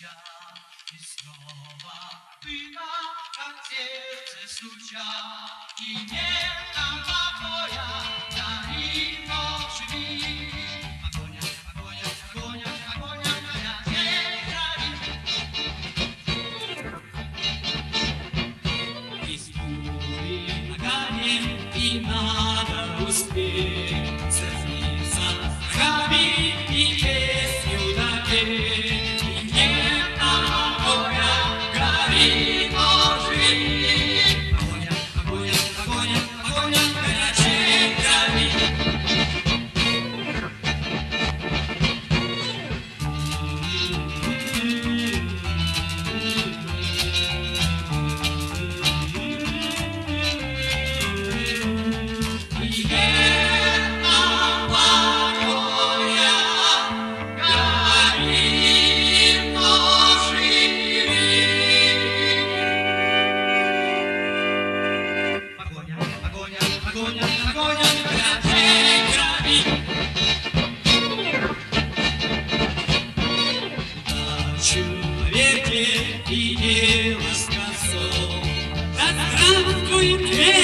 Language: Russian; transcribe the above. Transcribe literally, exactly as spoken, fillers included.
стучат, и снова пыльно, как сердце стучат, и нет там покоя, горит ночь живи. Огонь, огонь, огонь, огонь, огонь, из бури нагоним, и надо успеть сразиться рогами и песню допеть. Человеке и дело с концом, да здравствует